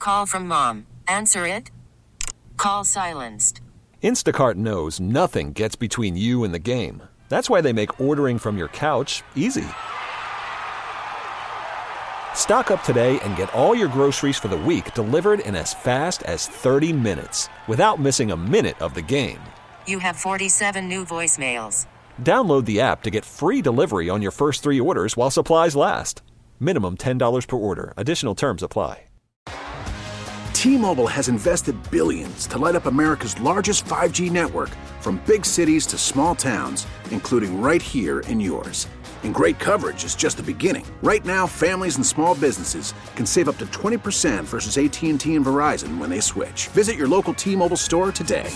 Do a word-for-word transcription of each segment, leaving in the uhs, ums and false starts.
call from mom. Answer it. Call silenced. Instacart knows nothing gets between you and the game. That's why they make ordering from your couch easy. Stock up today and get all your groceries for the week delivered in as fast as thirty minutes without missing a minute of the game. You have forty-seven new voicemails. Download the app to get free delivery on your first three orders while supplies last. Minimum ten dollars per order. Additional terms apply. T-Mobile has invested billions to light up America's largest five G network, from big cities to small towns, including right here in yours. And great coverage is just the beginning. Right now, families and small businesses can save up to twenty percent versus A T and T and Verizon when they switch. Visit your local T-Mobile store today.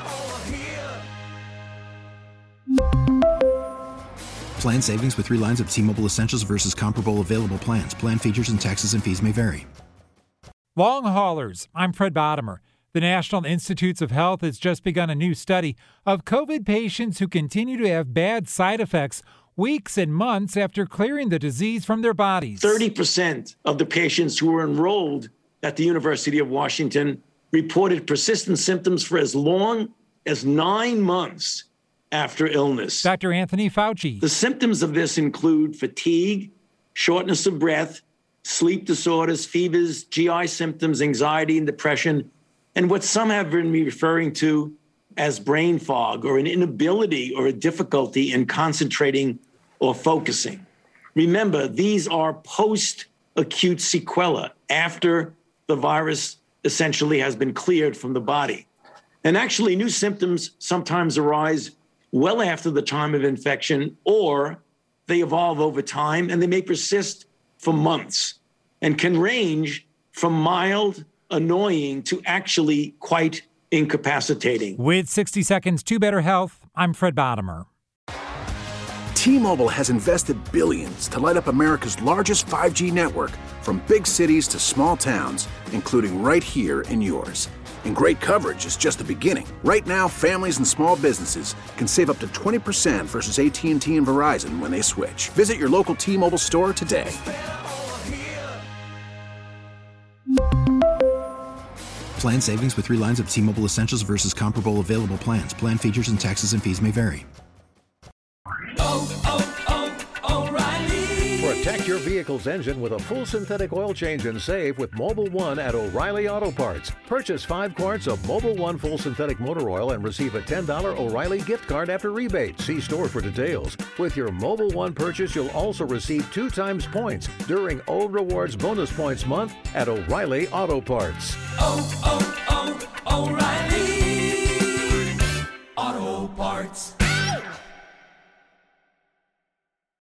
Plan savings with three lines of T-Mobile Essentials versus comparable available plans. Plan features and taxes and fees may vary. Long haulers, I'm Fred Bottomer. The National Institutes of Health has just begun a new study of COVID patients who continue to have bad side effects weeks and months after clearing the disease from their bodies. thirty percent of the patients who were enrolled at the University of Washington reported persistent symptoms for as long as nine months after illness. Doctor Anthony Fauci. The symptoms of this include fatigue, shortness of breath, sleep disorders, fevers, G I symptoms, anxiety and depression, and what some have been referring to as brain fog, or an inability or a difficulty in concentrating or focusing. Remember, these are post-acute sequelae after the virus essentially has been cleared from the body. And actually, new symptoms sometimes arise well after the time of infection, or they evolve over time and they may persist for months and can range from mild, annoying to actually quite incapacitating. With sixty seconds to better health, I'm Fred Bottomer. T-Mobile has invested billions to light up America's largest five G network, from big cities to small towns, including right here in yours. And great coverage is just the beginning. Right now, families and small businesses can save up to twenty percent versus A T and T and Verizon when they switch. Visit your local T-Mobile store today. Plan savings with three lines of T-Mobile Essentials versus comparable available plans. Plan features and taxes and fees may vary. Oh, oh, oh, O'Reilly. Protect your vehicle's engine with a full synthetic oil change and save with Mobil one at O'Reilly Auto Parts. Purchase five quarts of Mobil one full synthetic motor oil and receive a ten dollars O'Reilly gift card after rebate. See store for details. With your Mobil one purchase, you'll also receive two times points during O Rewards Bonus Points Month at O'Reilly Auto Parts. Oh, oh, oh, O'Reilly Auto Parts.